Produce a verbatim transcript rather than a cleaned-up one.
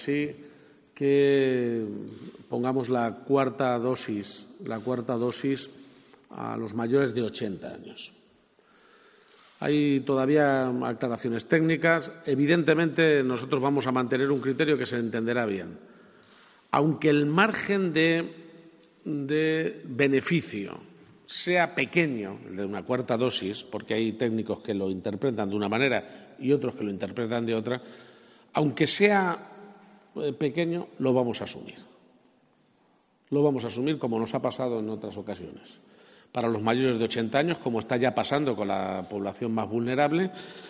Sí, que pongamos la cuarta dosis, la cuarta dosis a los mayores de ochenta años. Hay todavía aclaraciones técnicas. Evidentemente, nosotros vamos a mantener un criterio que se entenderá bien. Aunque el margen de, de beneficio sea pequeño, el de una cuarta dosis, porque hay técnicos que lo interpretan de una manera y otros que lo interpretan de otra, aunque sea pequeño, lo vamos a asumir. Lo vamos a asumir como nos ha pasado en otras ocasiones. Para los mayores de ochenta años, como está ya pasando con la población más vulnerable,